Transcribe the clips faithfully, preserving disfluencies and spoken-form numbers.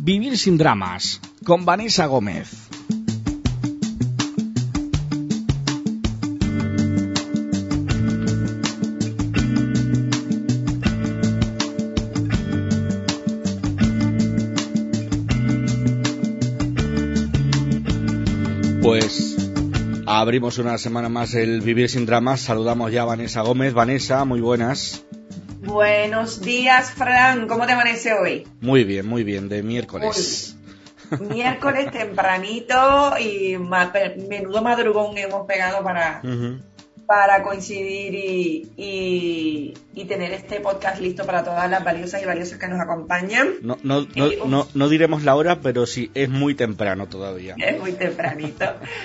Vivir sin dramas, con Vanessa Gómez. Pues abrimos una semana más el Vivir sin dramas. Saludamos ya a Vanessa Gómez. Vanessa, muy buenas. Buenos días, Fran. ¿Cómo te amanece hoy? Muy bien, muy bien, de miércoles. Muy miércoles tempranito y ma- menudo madrugón hemos pegado para, uh-huh. para coincidir y, y, y tener este podcast listo para todas las valiosas y valiosas que nos acompañan. No, no, no, eh, no, no diremos la hora, pero sí, es muy temprano todavía. Es muy tempranito.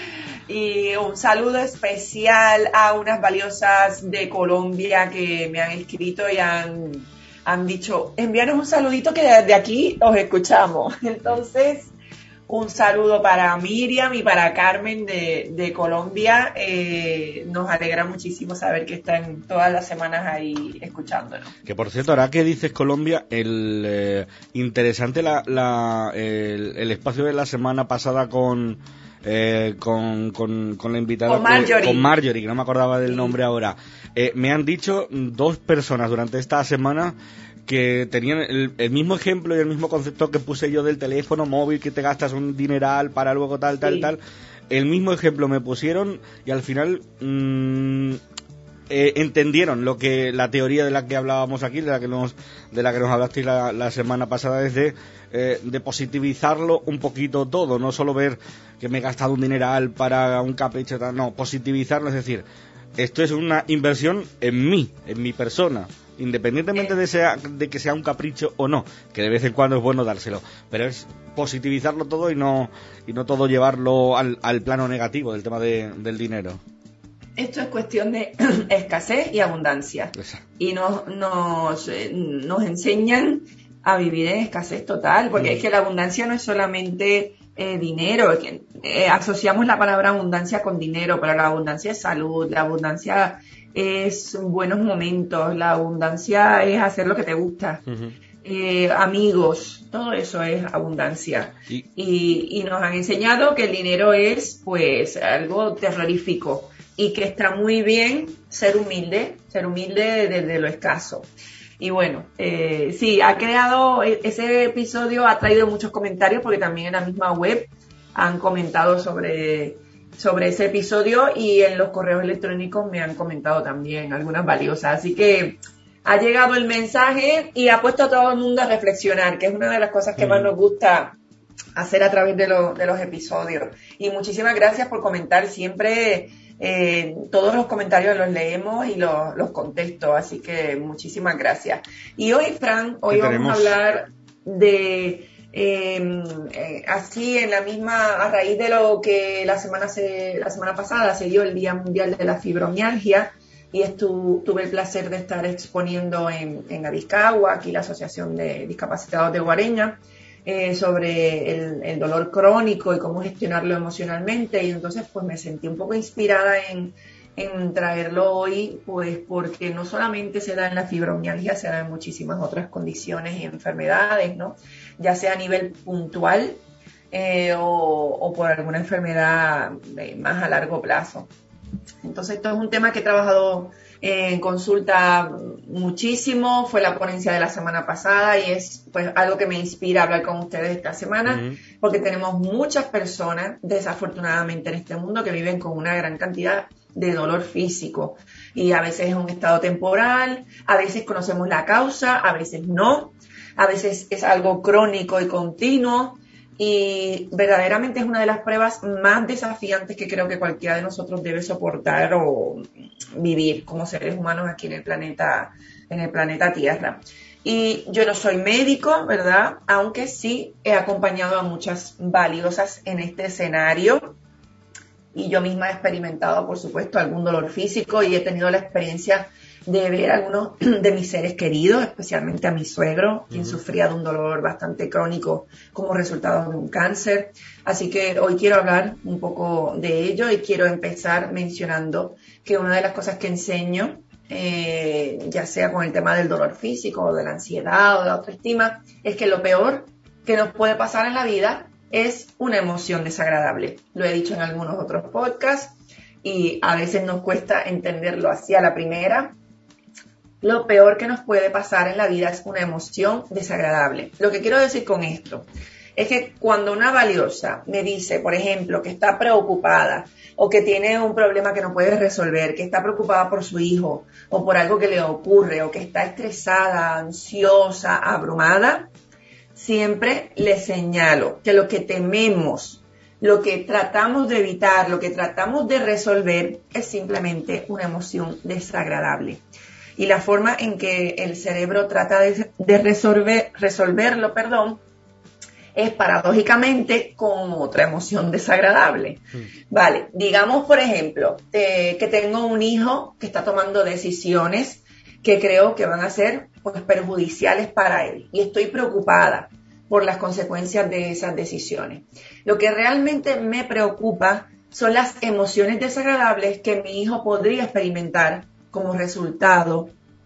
Y un saludo especial a unas valiosas de Colombia que me han escrito y han, han dicho, envíanos un saludito que desde aquí os escuchamos. Entonces, un saludo para Miriam y para Carmen de, de Colombia. Eh, nos alegra muchísimo saber que están todas las semanas ahí escuchándonos. Que por cierto, ahora que dices Colombia, el eh, interesante la, la, el, el espacio de la semana pasada con... Eh, con, con, con la invitada con Marjorie. Eh, con Marjorie, que no me acordaba del nombre ahora. Eh, me han dicho dos personas durante esta semana que tenían el, el mismo ejemplo y el mismo concepto que puse yo del teléfono móvil, que te gastas un dineral para luego tal, tal, sí. tal. El mismo ejemplo me pusieron y al final mmm, eh, entendieron lo que la teoría de la que hablábamos aquí, de la que nos, de la que nos hablasteis la, la semana pasada, es de, eh, de positivizarlo un poquito todo, no solo ver que me he gastado un dineral para un capricho, no, positivizarlo, es decir, esto es una inversión en mí, en mi persona, independientemente de, sea, de que sea un capricho o no, que de vez en cuando es bueno dárselo, pero es positivizarlo todo y no y no todo llevarlo al, al plano negativo del tema de, del dinero. Esto es cuestión de escasez y abundancia. Esa. Y nos, nos, nos enseñan a vivir en escasez total, porque mm. es que la abundancia no es solamente eh, dinero, que, eh, asociamos la palabra abundancia con dinero, pero la abundancia es salud, la abundancia es buenos momentos, la abundancia es hacer lo que te gusta, uh-huh. eh, amigos, todo eso es abundancia. ¿Y? Y, y nos han enseñado que el dinero es pues algo terrorífico y que está muy bien ser humilde, ser humilde desde lo escaso. Y bueno, eh, sí, ha creado, ese episodio ha traído muchos comentarios porque también en la misma web han comentado sobre, sobre ese episodio y en los correos electrónicos me han comentado también algunas valiosas. Así que ha llegado el mensaje y ha puesto a todo el mundo a reflexionar, que es una de las cosas que mm. más nos gusta hacer a través de, lo, de los episodios. Y muchísimas gracias por comentar siempre. Eh, todos los comentarios los leemos y los, los contesto, así que muchísimas gracias. Y hoy, Fran, hoy vamos tenemos? a hablar de, eh, eh, así en la misma, a raíz de lo que la semana, se, la semana pasada se dio el Día Mundial de la Fibromialgia, y estu, tuve el placer de estar exponiendo en, en Aviscagua, aquí la Asociación de Discapacitados de Guareña, Eh, sobre el, el dolor crónico y cómo gestionarlo emocionalmente, y entonces pues me sentí un poco inspirada en, en traerlo hoy, pues porque no solamente se da en la fibromialgia, se da en muchísimas otras condiciones y enfermedades, ¿no? Ya sea a nivel puntual eh, o, o por alguna enfermedad de, más a largo plazo. Entonces esto es un tema que he trabajado en consulta muchísimo, fue la ponencia de la semana pasada y es pues algo que me inspira a hablar con ustedes esta semana, uh-huh. porque tenemos muchas personas desafortunadamente en este mundo que viven con una gran cantidad de dolor físico y a veces es un estado temporal, a veces conocemos la causa, a veces no, a veces es algo crónico y continuo. Y verdaderamente es una de las pruebas más desafiantes que creo que cualquiera de nosotros debe soportar o vivir como seres humanos aquí en el planeta, en el planeta Tierra. Y yo no soy médico, ¿verdad? Aunque sí he acompañado a muchas valiosas en este escenario. Y yo misma he experimentado, por supuesto, algún dolor físico y he tenido la experiencia de ver a algunos de mis seres queridos, especialmente a mi suegro, quien uh-huh. sufría de un dolor bastante crónico como resultado de un cáncer. Así que hoy quiero hablar un poco de ello y quiero empezar mencionando que una de las cosas que enseño, eh, ya sea con el tema del dolor físico o de la ansiedad o de la autoestima, es que lo peor que nos puede pasar en la vida es una emoción desagradable. Lo he dicho en algunos otros podcasts y a veces nos cuesta entenderlo así a la primera. Lo peor que nos puede pasar en la vida es una emoción desagradable. Lo que quiero decir con esto es que cuando una valiosa me dice, por ejemplo, que está preocupada o que tiene un problema que no puede resolver, que está preocupada por su hijo o por algo que le ocurre o que está estresada, ansiosa, abrumada, siempre le señalo que lo que tememos, lo que tratamos de evitar, lo que tratamos de resolver es simplemente una emoción desagradable. Y la forma en que el cerebro trata de, de resolver, resolverlo, perdón, es paradójicamente con otra emoción desagradable. Mm. Vale, digamos por ejemplo eh, que tengo un hijo que está tomando decisiones que creo que van a ser pues, perjudiciales para él y estoy preocupada por las consecuencias de esas decisiones. Lo que realmente me preocupa son las emociones desagradables que mi hijo podría experimentar como resultado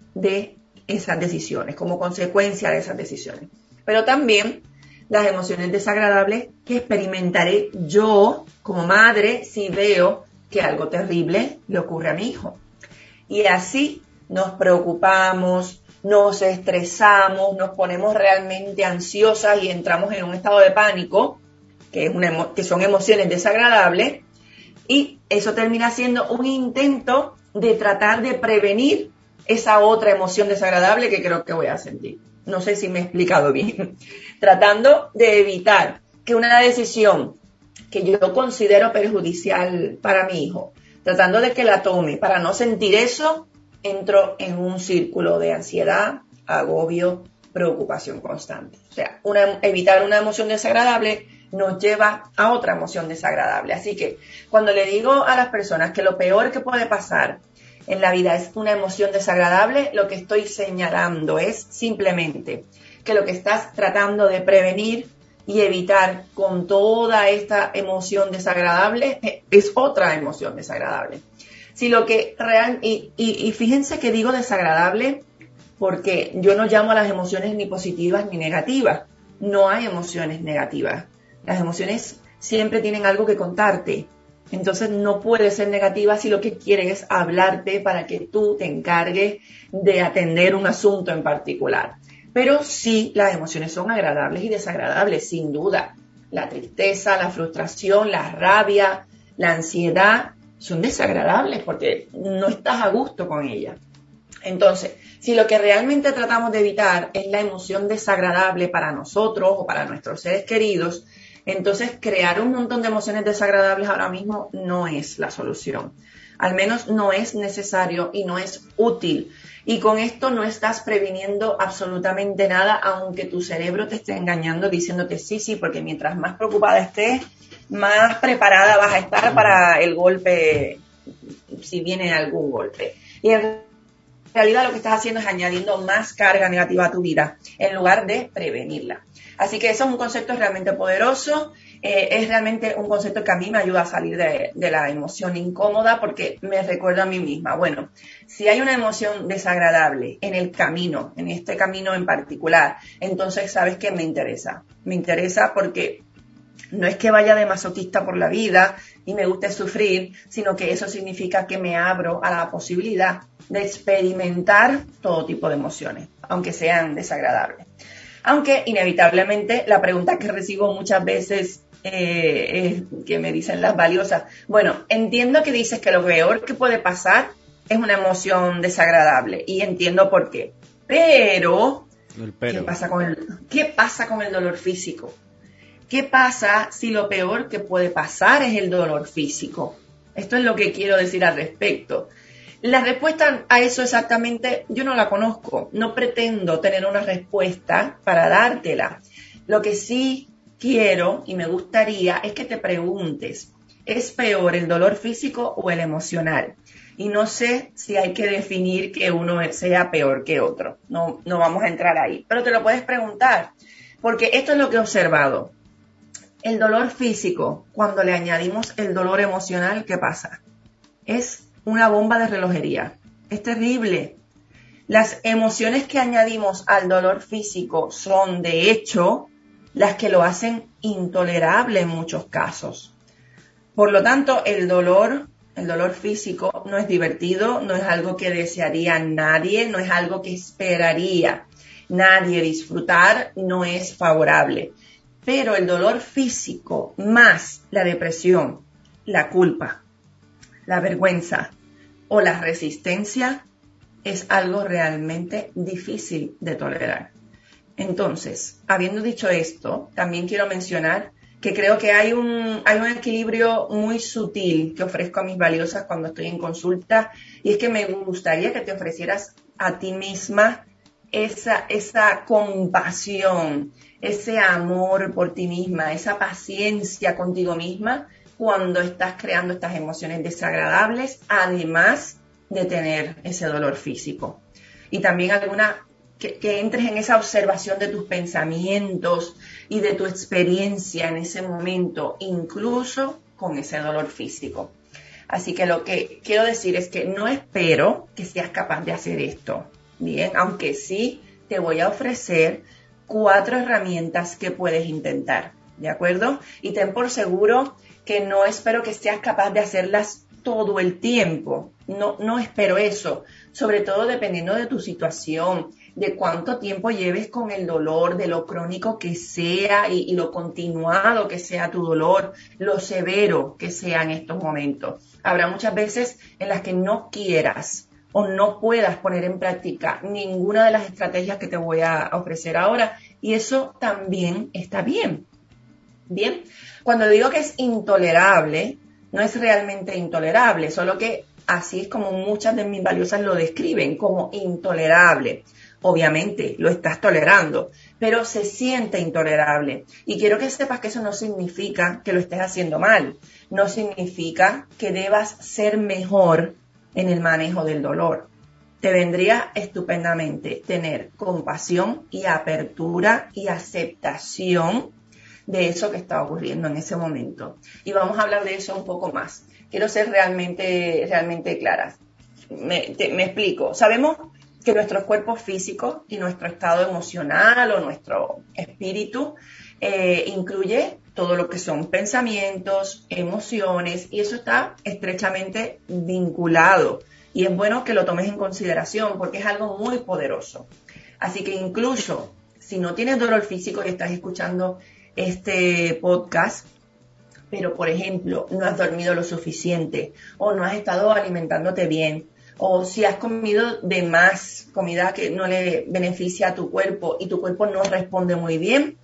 de esas decisiones, como consecuencia de esas decisiones. Pero también las emociones desagradables que experimentaré yo como madre si veo que algo terrible le ocurre a mi hijo. Y así nos preocupamos, nos estresamos, nos ponemos realmente ansiosas y entramos en un estado de pánico, que, es una emo- que son emociones desagradables, y eso termina siendo un intento de tratar de prevenir esa otra emoción desagradable que creo que voy a sentir. No sé si me he explicado bien. Tratando de evitar que una decisión que yo considero perjudicial para mi hijo, tratando de que la tome para no sentir eso, entro en un círculo de ansiedad, agobio, preocupación constante. O sea, una, evitar una emoción desagradable nos lleva a otra emoción desagradable. Así que cuando le digo a las personas que lo peor que puede pasar en la vida es una emoción desagradable, lo que estoy señalando es simplemente que lo que estás tratando de prevenir y evitar con toda esta emoción desagradable es otra emoción desagradable. Si lo que real, y, y, y fíjense que digo desagradable porque yo no llamo a las emociones ni positivas ni negativas. No hay emociones negativas. Las emociones siempre tienen algo que contarte. Entonces no puede ser negativa si lo que quiere es hablarte para que tú te encargues de atender un asunto en particular. Pero sí, las emociones son agradables y desagradables, sin duda. La tristeza, la frustración, la rabia, la ansiedad son desagradables porque no estás a gusto con ellas. Entonces, si lo que realmente tratamos de evitar es la emoción desagradable para nosotros o para nuestros seres queridos, entonces crear un montón de emociones desagradables ahora mismo no es la solución. Al menos no es necesario y no es útil. Y con esto no estás previniendo absolutamente nada, aunque tu cerebro te esté engañando diciéndote sí, sí, porque mientras más preocupada estés, más preparada vas a estar para el golpe, si viene algún golpe. Y en realidad lo que estás haciendo es añadiendo más carga negativa a tu vida en lugar de prevenirla. Así que eso es un concepto realmente poderoso, eh, es realmente un concepto que a mí me ayuda a salir de, de la emoción incómoda porque me recuerda a mí misma. Bueno, si hay una emoción desagradable en el camino, en este camino en particular, entonces sabes que me interesa. Me interesa porque no es que vaya de masoquista por la vida y me guste sufrir, sino que eso significa que me abro a la posibilidad de experimentar todo tipo de emociones, aunque sean desagradables. Aunque inevitablemente la pregunta que recibo muchas veces eh, es que me dicen las valiosas, bueno, entiendo que dices que lo peor que puede pasar es una emoción desagradable y entiendo por qué, pero, el pero. ¿qué pasa con el, qué pasa con el dolor físico? ¿Qué pasa si lo peor que puede pasar es el dolor físico? Esto es lo que quiero decir al respecto. La respuesta a eso exactamente yo no la conozco, no pretendo tener una respuesta para dártela. Lo que sí quiero y me gustaría es que te preguntes, ¿es peor el dolor físico o el emocional? Y no sé si hay que definir que uno sea peor que otro, no, no vamos a entrar ahí, pero te lo puedes preguntar, porque esto es lo que he observado. El dolor físico, cuando le añadimos el dolor emocional, ¿qué pasa? Es una bomba de relojería. Es terrible. Las emociones que añadimos al dolor físico son, de hecho, las que lo hacen intolerable en muchos casos. Por lo tanto, el dolor, el dolor físico no es divertido, no es algo que desearía nadie, no es algo que esperaría nadie disfrutar, no es favorable. Pero el dolor físico más la depresión, la culpa, la vergüenza o la resistencia es algo realmente difícil de tolerar. Entonces, habiendo dicho esto, también quiero mencionar que creo que hay un, hay un equilibrio muy sutil que ofrezco a mis valiosas cuando estoy en consulta, y es que me gustaría que te ofrecieras a ti misma esa, esa compasión, ese amor por ti misma, esa paciencia contigo misma cuando estás creando estas emociones desagradables, además de tener ese dolor físico. Y también alguna que, que entres en esa observación de tus pensamientos y de tu experiencia en ese momento, incluso con ese dolor físico. Así que lo que quiero decir es que no espero que seas capaz de hacer esto, bien, aunque sí te voy a ofrecer cuatro herramientas que puedes intentar, ¿de acuerdo? Y ten por seguro que no espero que seas capaz de hacerlas todo el tiempo, no, no espero eso, sobre todo dependiendo de tu situación, de cuánto tiempo lleves con el dolor, de lo crónico que sea y, y lo continuado que sea tu dolor, lo severo que sea en estos momentos. Habrá muchas veces en las que no quieras o no puedas poner en práctica ninguna de las estrategias que te voy a ofrecer ahora, y eso también está bien. Bien, cuando digo que es intolerable, no es realmente intolerable, solo que así es como muchas de mis valiosas lo describen, como intolerable. Obviamente lo estás tolerando, pero se siente intolerable. Y quiero que sepas que eso no significa que lo estés haciendo mal, no significa que debas ser mejor en el manejo del dolor. Te vendría estupendamente tener compasión y apertura y aceptación de eso que está ocurriendo en ese momento. Y vamos a hablar de eso un poco más. Quiero ser realmente, realmente clara. Me, te, me explico. Sabemos que nuestros cuerpos físicos y nuestro estado emocional o nuestro espíritu eh, incluye todo lo que son pensamientos, emociones, y eso está estrechamente vinculado. Y es bueno que lo tomes en consideración porque es algo muy poderoso. Así que incluso si no tienes dolor físico y estás escuchando este podcast, pero por ejemplo no has dormido lo suficiente o no has estado alimentándote bien, o si has comido de más comida que no le beneficia a tu cuerpo y tu cuerpo no responde muy bien,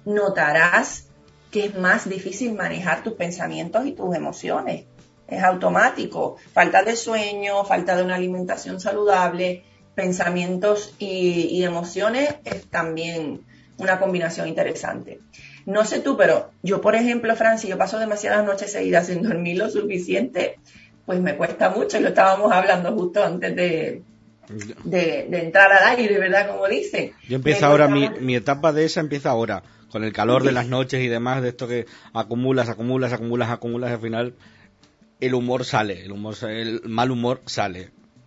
notarás que es más difícil manejar tus pensamientos y tus emociones. Es automático. Falta de sueño, falta de una alimentación saludable, pensamientos y, y emociones es también una combinación interesante. No sé tú, pero yo, por ejemplo, Francis, yo paso demasiadas noches seguidas sin dormir lo suficiente, pues me cuesta mucho, y lo estábamos hablando justo antes de, de, de entrar al aire, ¿verdad? Como dicen. Yo empiezo ahora, mi, mi etapa de esa empieza ahora, con el calor de las noches y demás, de esto que acumulas, acumulas, acumulas, acumulas, y al final el humor sale, el humor, el mal humor sale.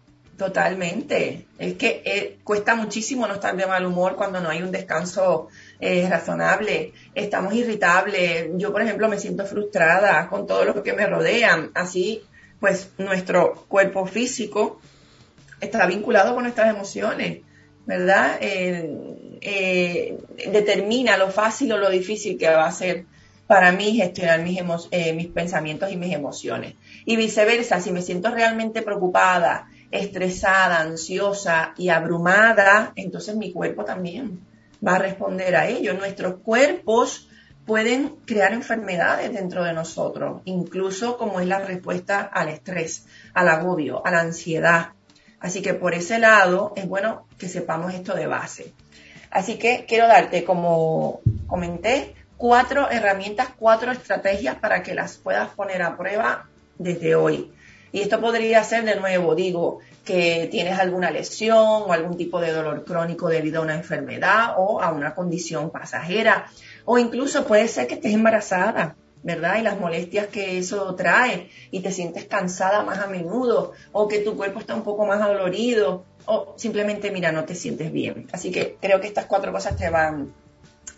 Totalmente. Es que eh, cuesta muchísimo no estar de mal humor cuando no hay un descanso eh, razonable. Estamos irritables. Yo, por ejemplo, me siento frustrada con todo lo que me rodean. Así, pues, nuestro cuerpo físico está vinculado con nuestras emociones, ¿verdad? Eh, eh, determina lo fácil o lo difícil que va a ser para mí gestionar mis, emo- eh, mis pensamientos y mis emociones. Y viceversa, si me siento realmente preocupada, estresada, ansiosa y abrumada, entonces mi cuerpo también va a responder a ello. Nuestros cuerpos pueden crear enfermedades dentro de nosotros, incluso como es la respuesta al estrés, al agobio, a la ansiedad. Así que por ese lado es bueno que sepamos esto de base. Así que quiero darte, como comenté, cuatro herramientas, cuatro estrategias para que las puedas poner a prueba desde hoy. Y esto podría ser, de nuevo, digo, que tienes alguna lesión o algún tipo de dolor crónico debido a una enfermedad o a una condición pasajera. O incluso puede ser que estés embarazada, ¿verdad? Y las molestias que eso trae y te sientes cansada más a menudo, o que tu cuerpo está un poco más adolorido, o simplemente, mira, no te sientes bien. Así que creo que estas cuatro cosas te van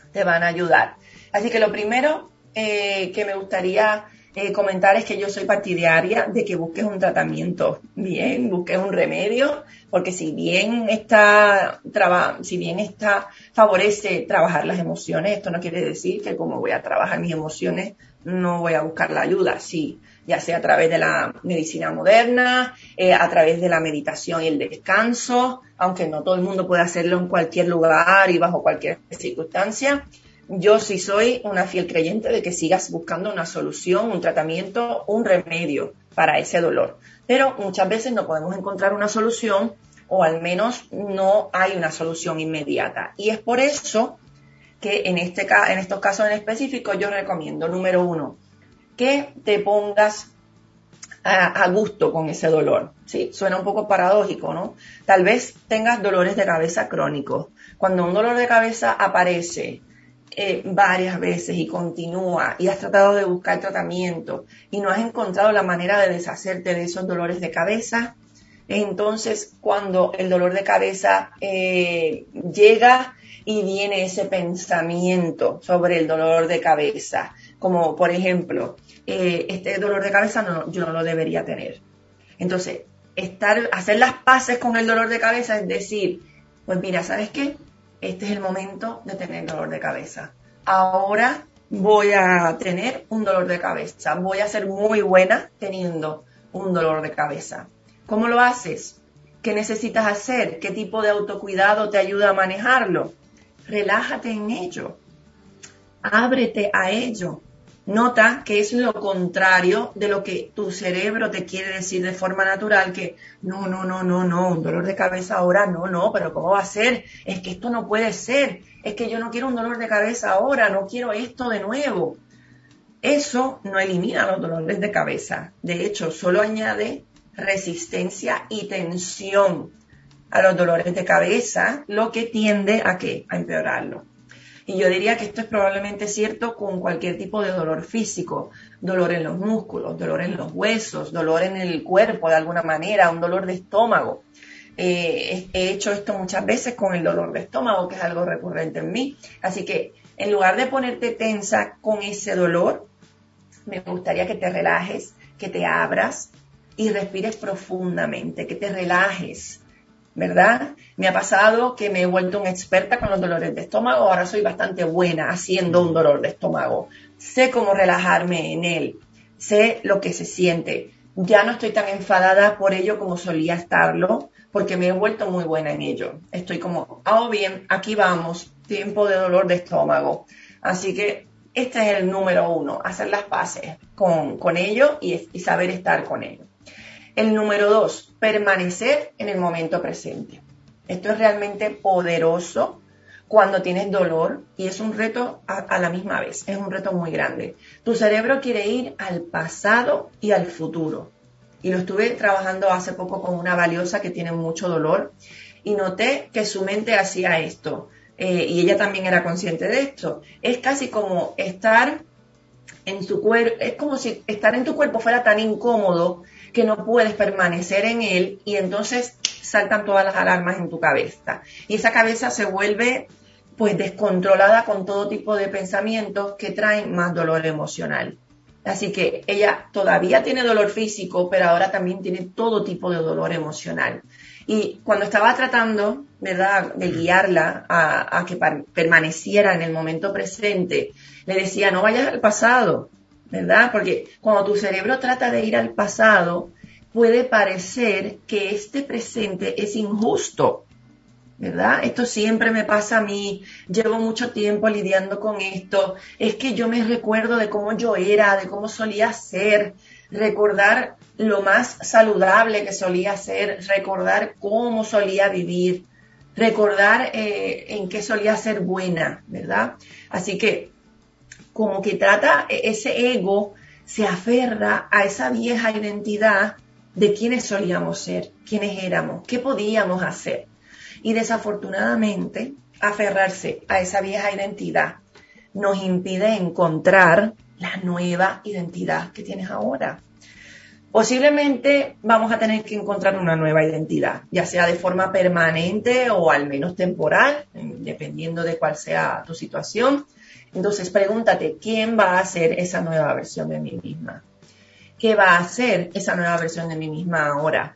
te van a ayudar. Así que lo primero eh, que me gustaría eh, comentar es que yo soy partidaria de que busques un tratamiento bien, busques un remedio, porque si bien está, traba, si bien está, favorece trabajar las emociones, esto no quiere decir que como voy a trabajar mis emociones no voy a buscar la ayuda, sí, ya sea a través de la medicina moderna, eh, a través de la meditación y el descanso, aunque no todo el mundo puede hacerlo en cualquier lugar y bajo cualquier circunstancia. Yo sí soy una fiel creyente de que sigas buscando una solución, un tratamiento, un remedio para ese dolor. Pero muchas veces no podemos encontrar una solución, o al menos no hay una solución inmediata. Y es por eso que en, este, en estos casos en específico yo recomiendo, número uno, que te pongas a, a gusto con ese dolor. Sí, suena un poco paradójico, ¿no? Tal vez tengas dolores de cabeza crónicos. Cuando un dolor de cabeza aparece eh, varias veces y continúa y has tratado de buscar tratamiento y no has encontrado la manera de deshacerte de esos dolores de cabeza, entonces cuando el dolor de cabeza eh, llega y viene ese pensamiento sobre el dolor de cabeza, como por ejemplo, eh, este dolor de cabeza no, yo no lo debería tener. Entonces, estar, hacer las paces con el dolor de cabeza es decir, pues mira, ¿sabes qué? Este es el momento de tener dolor de cabeza. Ahora voy a tener un dolor de cabeza. Voy a ser muy buena teniendo un dolor de cabeza. ¿Cómo lo haces? ¿Qué necesitas hacer? ¿Qué tipo de autocuidado te ayuda a manejarlo? Relájate en ello. Ábrete a ello. Nota que es lo contrario de lo que tu cerebro te quiere decir de forma natural, que no, no, no, no, no, un dolor de cabeza ahora, no, no, pero ¿cómo va a ser? Es que esto no puede ser, es que yo no quiero un dolor de cabeza ahora, no quiero esto de nuevo. Eso no elimina los dolores de cabeza, de hecho, solo añade resistencia y tensión a los dolores de cabeza, lo que tiende a ¿qué? A empeorarlo. Y yo diría que esto es probablemente cierto con cualquier tipo de dolor físico, dolor en los músculos, dolor en los huesos, dolor en el cuerpo de alguna manera, un dolor de estómago. Eh, he hecho esto muchas veces con el dolor de estómago, que es algo recurrente en mí. Así que en lugar de ponerte tensa con ese dolor, me gustaría que te relajes, que te abras y respires profundamente, que te relajes. ¿Verdad? Me ha pasado que me he vuelto una experta con los dolores de estómago, ahora soy bastante buena haciendo un dolor de estómago. Sé cómo relajarme en él, sé lo que se siente. Ya no estoy tan enfadada por ello como solía estarlo, porque me he vuelto muy buena en ello. Estoy como, ah, bien, aquí vamos, tiempo de dolor de estómago. Así que este es el número uno, hacer las paces con, con ello y, y saber estar con ello. El número dos, permanecer en el momento presente. Esto es realmente poderoso cuando tienes dolor y es un reto a, a la misma vez, es un reto muy grande. Tu cerebro quiere ir al pasado y al futuro. Y lo estuve trabajando hace poco con una valiosa que tiene mucho dolor y noté que su mente hacía esto eh, y ella también era consciente de esto. Es casi como estar en tu cuerpo, es como si estar en tu cuerpo fuera tan incómodo que no puedes permanecer en él y entonces saltan todas las alarmas en tu cabeza. Y esa cabeza se vuelve pues descontrolada con todo tipo de pensamientos que traen más dolor emocional. Así que ella todavía tiene dolor físico, pero ahora también tiene todo tipo de dolor emocional. Y cuando estaba tratando, ¿verdad?, de guiarla a, a que permaneciera en el momento presente, le decía, no vayas al pasado, ¿verdad? Porque cuando tu cerebro trata de ir al pasado, puede parecer que este presente es injusto, ¿verdad? Esto siempre me pasa a mí, llevo mucho tiempo lidiando con esto, es que yo me recuerdo de cómo yo era, de cómo solía ser, recordar lo más saludable que solía ser, recordar cómo solía vivir, recordar eh, en qué solía ser buena, ¿verdad? Así que como que trata, ese ego se aferra a esa vieja identidad de quiénes solíamos ser, quiénes éramos, qué podíamos hacer. Y desafortunadamente, aferrarse a esa vieja identidad nos impide encontrar la nueva identidad que tienes ahora. Posiblemente vamos a tener que encontrar una nueva identidad, ya sea de forma permanente o al menos temporal, dependiendo de cuál sea tu situación. Entonces pregúntate, ¿quién va a ser esa nueva versión de mí misma? ¿Qué va a ser esa nueva versión de mí misma ahora?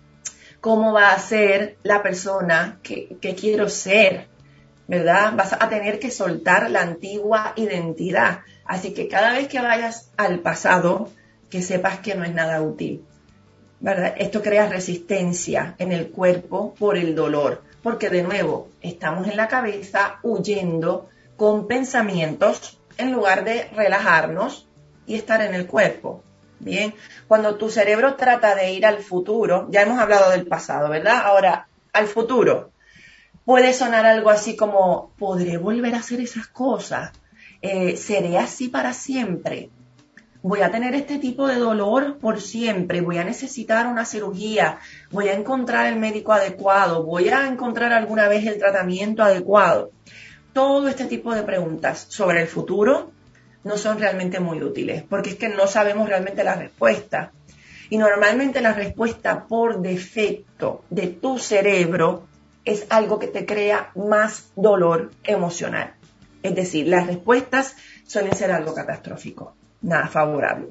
¿Cómo va a ser la persona que, que quiero ser? ¿Verdad? Vas a tener que soltar la antigua identidad. Así que cada vez que vayas al pasado, que sepas que no es nada útil, ¿verdad? Esto crea resistencia en el cuerpo por el dolor, porque de nuevo estamos en la cabeza huyendo con pensamientos en lugar de relajarnos y estar en el cuerpo. Bien, cuando tu cerebro trata de ir al futuro, ya hemos hablado del pasado, ¿verdad? Ahora, al futuro, puede sonar algo así como, ¿podré volver a hacer esas cosas? Eh, ¿seré así para siempre? Voy a tener este tipo de dolor por siempre, voy a necesitar una cirugía, voy a encontrar el médico adecuado, voy a encontrar alguna vez el tratamiento adecuado. Todo este tipo de preguntas sobre el futuro no son realmente muy útiles, porque es que no sabemos realmente la respuesta. Y normalmente la respuesta por defecto de tu cerebro es algo que te crea más dolor emocional. Es decir, las respuestas suelen ser algo catastrófico, nada favorable.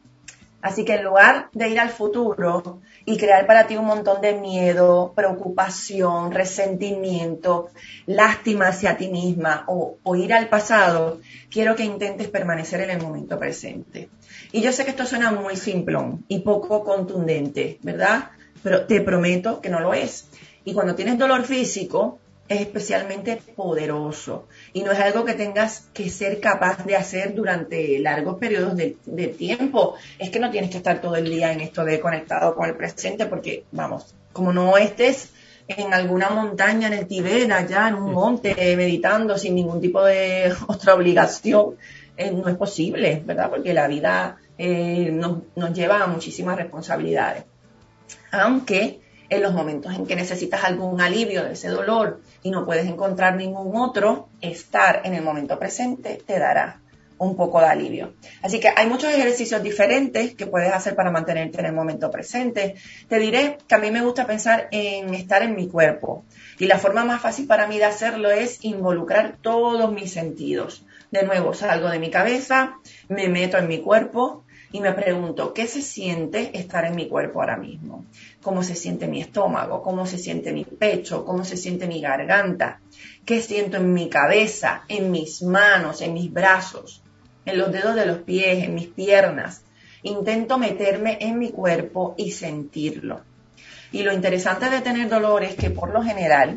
Así que en lugar de ir al futuro y crear para ti un montón de miedo, preocupación, resentimiento, lástima hacia ti misma o, o ir al pasado, quiero que intentes permanecer en el momento presente. Y yo sé que esto suena muy simplón y poco contundente, ¿verdad? Pero te prometo que no lo es. Y cuando tienes dolor físico, es especialmente poderoso y no es algo que tengas que ser capaz de hacer durante largos periodos de, de tiempo. Es que no tienes que estar todo el día en esto de conectado con el presente porque, vamos, como no estés en alguna montaña en el Tíbet, allá en un monte, meditando sin ningún tipo de otra obligación, eh, no es posible, ¿verdad? Porque la vida eh, nos, nos lleva a muchísimas responsabilidades. Aunque en los momentos en que necesitas algún alivio de ese dolor y no puedes encontrar ningún otro, estar en el momento presente te dará un poco de alivio. Así que hay muchos ejercicios diferentes que puedes hacer para mantenerte en el momento presente. Te diré que a mí me gusta pensar en estar en mi cuerpo y la forma más fácil para mí de hacerlo es involucrar todos mis sentidos. De nuevo, salgo de mi cabeza, me meto en mi cuerpo y me pregunto, ¿qué se siente estar en mi cuerpo ahora mismo? ¿Cómo se siente mi estómago? ¿Cómo se siente mi pecho? ¿Cómo se siente mi garganta? ¿Qué siento en mi cabeza, en mis manos, en mis brazos, en los dedos de los pies, en mis piernas? Intento meterme en mi cuerpo y sentirlo. Y lo interesante de tener dolor es que por lo general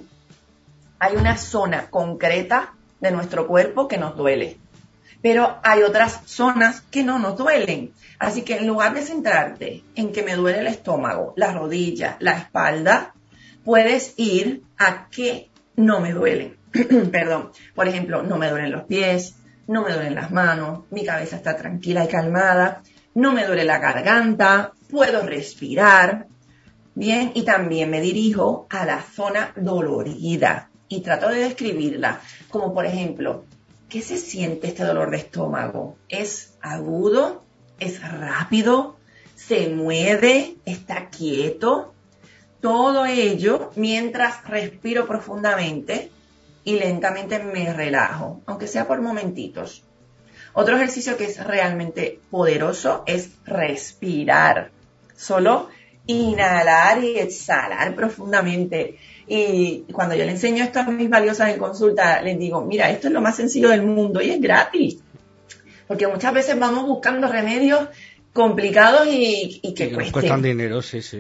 hay una zona concreta de nuestro cuerpo que nos duele. Pero hay otras zonas que no nos duelen. Así que en lugar de centrarte en que me duele el estómago, la rodilla, la espalda, puedes ir a que no me duelen. Perdón. Por ejemplo, no me duelen los pies, no me duelen las manos, mi cabeza está tranquila y calmada, no me duele la garganta, puedo respirar. Bien, y también me dirijo a la zona dolorida y trato de describirla, como por ejemplo, ¿qué se siente este dolor de estómago? ¿Es agudo? ¿Es rápido? ¿Se mueve? ¿Está quieto? Todo ello mientras respiro profundamente y lentamente me relajo, aunque sea por momentitos. Otro ejercicio que es realmente poderoso es respirar. Solo inhalar y exhalar profundamente. Y cuando yo le enseño esto a mis valiosas en consulta, les digo, mira, esto es lo más sencillo del mundo y es gratis. Porque muchas veces vamos buscando remedios complicados y, y que y que cuesten. cuestan dinero, sí, sí.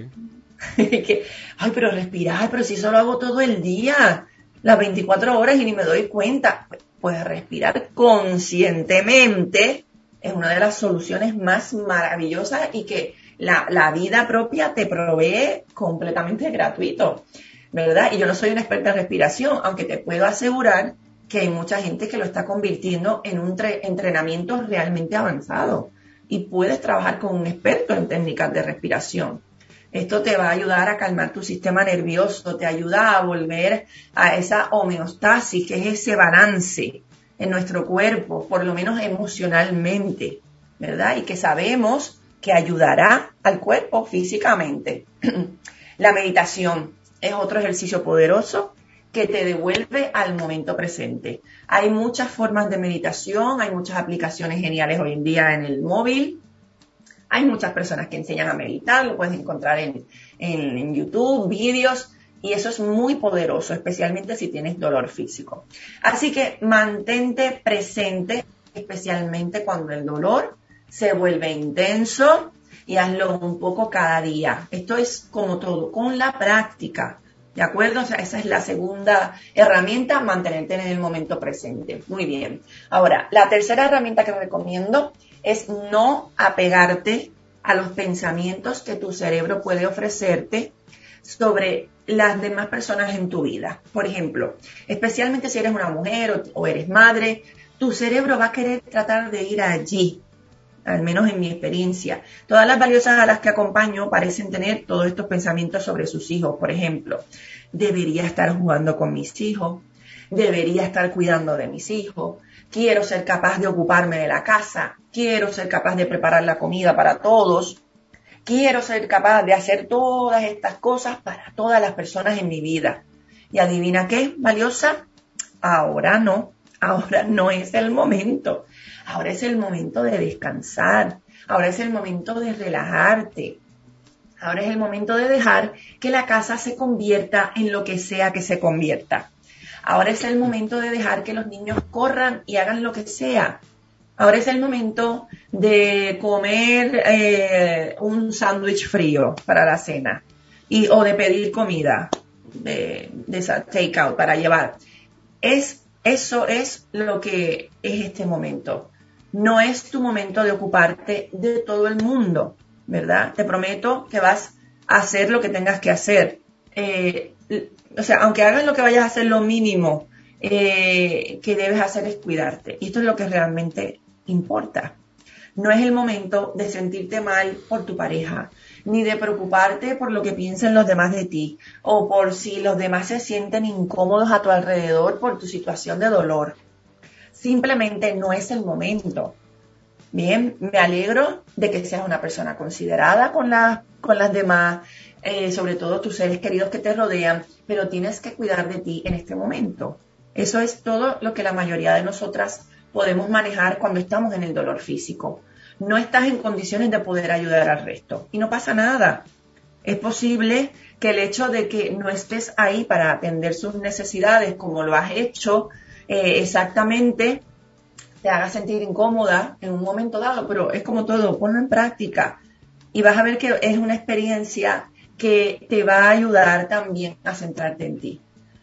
que, ay, pero respirar, pero si eso lo hago todo el día, las veinticuatro horas y ni me doy cuenta. Pues respirar conscientemente es una de las soluciones más maravillosas y que la, la vida propia te provee completamente gratuito, ¿verdad? Y yo no soy una experta en respiración, aunque te puedo asegurar que hay mucha gente que lo está convirtiendo en un tre- entrenamiento realmente avanzado y puedes trabajar con un experto en técnicas de respiración. Esto te va a ayudar a calmar tu sistema nervioso, te ayuda a volver a esa homeostasis, que es ese balance en nuestro cuerpo, por lo menos emocionalmente, ¿verdad? Y que sabemos que ayudará al cuerpo físicamente. La meditación es otro ejercicio poderoso que te devuelve al momento presente. Hay muchas formas de meditación, hay muchas aplicaciones geniales hoy en día en el móvil. Hay muchas personas que enseñan a meditar, lo puedes encontrar en, en, en YouTube, vídeos, y eso es muy poderoso, especialmente si tienes dolor físico. Así que mantente presente, especialmente cuando el dolor se vuelve intenso, y hazlo un poco cada día. Esto es como todo, con la práctica, ¿de acuerdo? O sea, esa es la segunda herramienta, mantenerte en el momento presente. Muy bien. Ahora, la tercera herramienta que recomiendo es no apegarte a los pensamientos que tu cerebro puede ofrecerte sobre las demás personas en tu vida. Por ejemplo, especialmente si eres una mujer o, o eres madre, tu cerebro va a querer tratar de ir allí, al menos en mi experiencia. Todas las valiosas a las que acompaño parecen tener todos estos pensamientos sobre sus hijos. Por ejemplo, debería estar jugando con mis hijos, debería estar cuidando de mis hijos, quiero ser capaz de ocuparme de la casa, quiero ser capaz de preparar la comida para todos, quiero ser capaz de hacer todas estas cosas para todas las personas en mi vida. Y adivina qué, valiosa, ahora no, ahora no es el momento. Ahora es el momento de descansar, ahora es el momento de relajarte, ahora es el momento de dejar que la casa se convierta en lo que sea que se convierta. Ahora es el momento de dejar que los niños corran y hagan lo que sea. Ahora es el momento de comer eh, un sándwich frío para la cena y, o de pedir comida de, de esa take-out para llevar. Es, eso es lo que es este momento. No es tu momento de ocuparte de todo el mundo, ¿verdad? Te prometo que vas a hacer lo que tengas que hacer. Eh, o sea, aunque hagas lo que vayas a hacer, lo mínimo eh, que debes hacer es cuidarte. Y esto es lo que realmente importa. No es el momento de sentirte mal por tu pareja, ni de preocuparte por lo que piensen los demás de ti, o por si los demás se sienten incómodos a tu alrededor por tu situación de dolor. Simplemente no es el momento. Bien, me alegro de que seas una persona considerada con, la, con las demás, eh, sobre todo tus seres queridos que te rodean, pero tienes que cuidar de ti en este momento. Eso es todo lo que la mayoría de nosotras podemos manejar cuando estamos en el dolor físico. No estás en condiciones de poder ayudar al resto y no pasa nada. Es posible que el hecho de que no estés ahí para atender sus necesidades como lo has hecho eh, exactamente te haga sentir incómoda en un momento dado, pero es como todo, ponlo en práctica y vas a ver que es una experiencia que te va a ayudar también a centrarte en ti.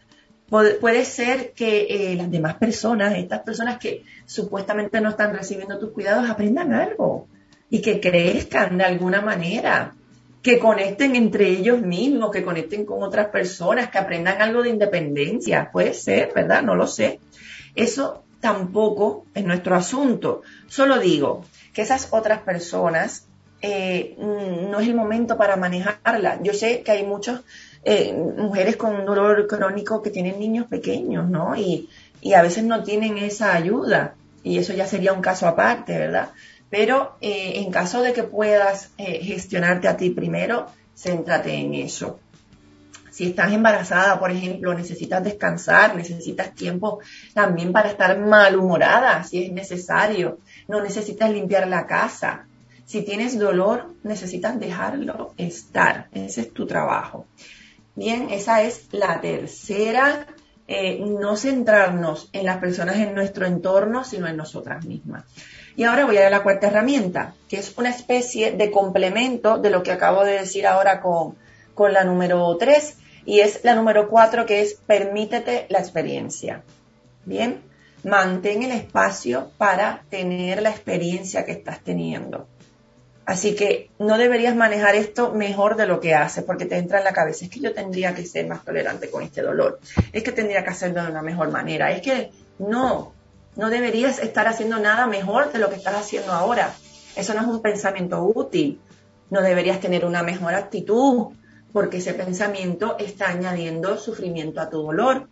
Puede ser que eh, las demás personas, estas personas que supuestamente no están recibiendo tus cuidados, aprendan algo y que crezcan de alguna manera, que conecten entre ellos mismos, que conecten con otras personas, que aprendan algo de independencia. Puede ser, ¿verdad? No lo sé. Eso tampoco es nuestro asunto. Solo digo que esas otras personas eh, no es el momento para manejarlas. Yo sé que hay muchos Eh, mujeres con dolor crónico que tienen niños pequeños, ¿no? Y, y a veces no tienen esa ayuda, y eso ya sería un caso aparte, ¿verdad? Pero eh, en caso de que puedas eh, gestionarte a ti primero, céntrate en eso. Si estás embarazada, por ejemplo, necesitas descansar, necesitas tiempo también para estar malhumorada, si es necesario. No necesitas limpiar la casa. Si tienes dolor, necesitas dejarlo estar. Ese es tu trabajo. Bien, esa es la tercera, eh, no centrarnos en las personas en nuestro entorno, sino en nosotras mismas. Y ahora voy a la cuarta herramienta, que es una especie de complemento de lo que acabo de decir ahora con, con la número tres, y es la número cuatro, que es permítete la experiencia. Bien, mantén el espacio para tener la experiencia que estás teniendo. Así que no deberías manejar esto mejor de lo que haces, porque te entra en la cabeza, es que yo tendría que ser más tolerante con este dolor, es que tendría que hacerlo de una mejor manera, es que no, no deberías estar haciendo nada mejor de lo que estás haciendo ahora. Eso no es un pensamiento útil. No deberías tener una mejor actitud, porque ese pensamiento está añadiendo sufrimiento a tu dolor.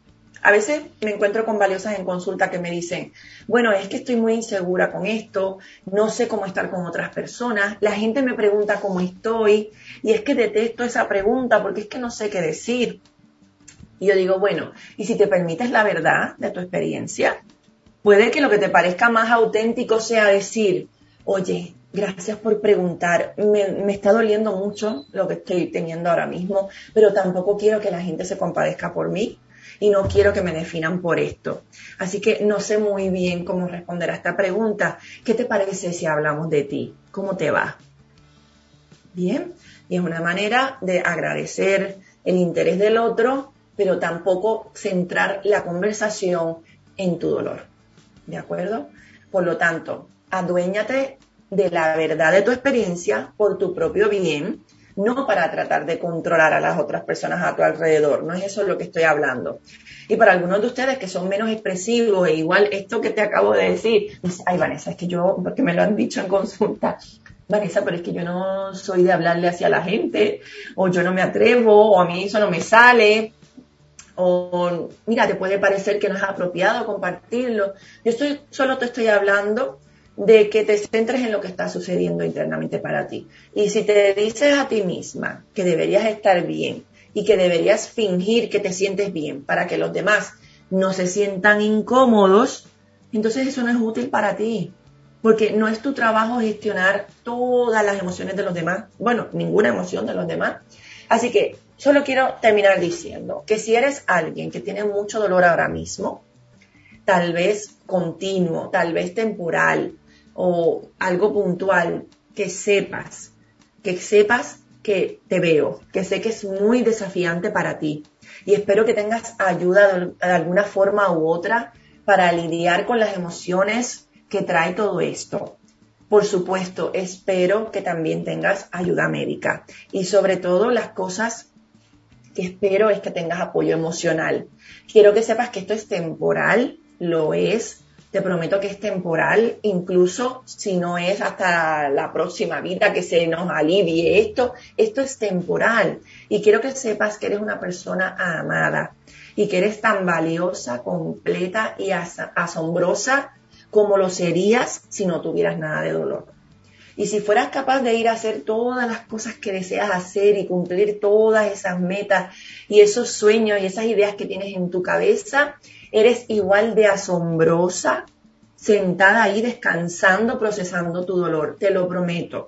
A veces me encuentro con valiosas en consulta que me dicen, bueno, es que estoy muy insegura con esto, no sé cómo estar con otras personas, la gente me pregunta cómo estoy y es que detesto esa pregunta porque es que no sé qué decir. Y yo digo, bueno, y si te permites la verdad de tu experiencia, puede que lo que te parezca más auténtico sea decir, oye, gracias por preguntar, me, me está doliendo mucho lo que estoy teniendo ahora mismo, pero tampoco quiero que la gente se compadezca por mí y no quiero que me definan por esto. Así que no sé muy bien cómo responder a esta pregunta. ¿Qué te parece si hablamos de ti? ¿Cómo te va? Bien, y es una manera de agradecer el interés del otro, pero tampoco centrar la conversación en tu dolor. ¿De acuerdo? Por lo tanto, aduéñate de la verdad de tu experiencia por tu propio bien, no para tratar de controlar a las otras personas a tu alrededor. No es eso lo que estoy hablando. Y para algunos de ustedes que son menos expresivos, e igual esto que te acabo de decir, ay Vanessa, es que yo, porque me lo han dicho en consulta, Vanessa, pero es que yo no soy de hablarle hacia la gente, o yo no me atrevo, o a mí eso no me sale, o mira, te puede parecer que no es apropiado compartirlo. Yo estoy, solo te estoy hablando de que te centres en lo que está sucediendo internamente para ti. Y si te dices a ti misma que deberías estar bien y que deberías fingir que te sientes bien para que los demás no se sientan incómodos, entonces eso no es útil para ti. Porque no es tu trabajo gestionar todas las emociones de los demás. Bueno, ninguna emoción de los demás. Así que solo quiero terminar diciendo que si eres alguien que tiene mucho dolor ahora mismo, tal vez continuo, tal vez temporal o algo puntual, que sepas, que sepas que te veo, que sé que es muy desafiante para ti. Y espero que tengas ayuda de, de alguna forma u otra para lidiar con las emociones que trae todo esto. Por supuesto, espero que también tengas ayuda médica y sobre todo las cosas que espero es que tengas apoyo emocional. Quiero que sepas que esto es temporal, lo es, te prometo que es temporal, incluso si no es hasta la próxima vida que se nos alivie esto, esto es temporal y quiero que sepas que eres una persona amada y que eres tan valiosa, completa y as- asombrosa como lo serías si no tuvieras nada de dolor. Y si fueras capaz de ir a hacer todas las cosas que deseas hacer y cumplir todas esas metas y esos sueños y esas ideas que tienes en tu cabeza, eres igual de asombrosa, sentada ahí descansando, procesando tu dolor. Te lo prometo.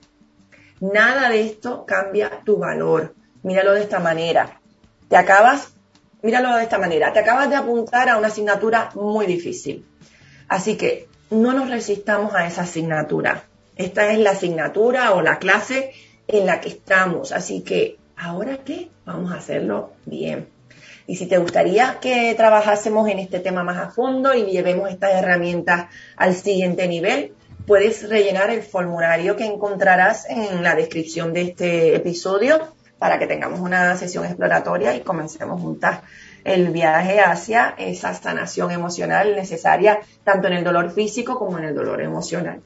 Nada de esto cambia tu valor. Míralo de esta manera. Te acabas, míralo de esta manera. Te acabas de apuntar a una asignatura muy difícil. Así que no nos resistamos a esa asignatura. Esta es la asignatura o la clase en la que estamos. Así que, ¿ahora qué? Vamos a hacerlo bien. Y si te gustaría que trabajásemos en este tema más a fondo y llevemos estas herramientas al siguiente nivel, puedes rellenar el formulario que encontrarás en la descripción de este episodio para que tengamos una sesión exploratoria y comencemos juntas el viaje hacia esa sanación emocional necesaria tanto en el dolor físico como en el dolor emocional.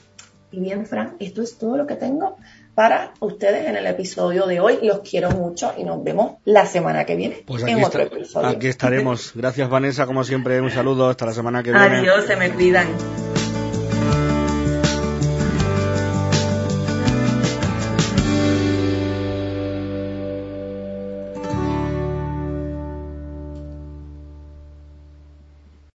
Y bien, Fran, esto es todo lo que tengo para ustedes en el episodio de hoy. Los quiero mucho y nos vemos la semana que viene pues aquí en otro está, episodio. Aquí estaremos. Gracias, Vanessa, como siempre, un saludo hasta la semana que viene. Adiós, se me cuidan.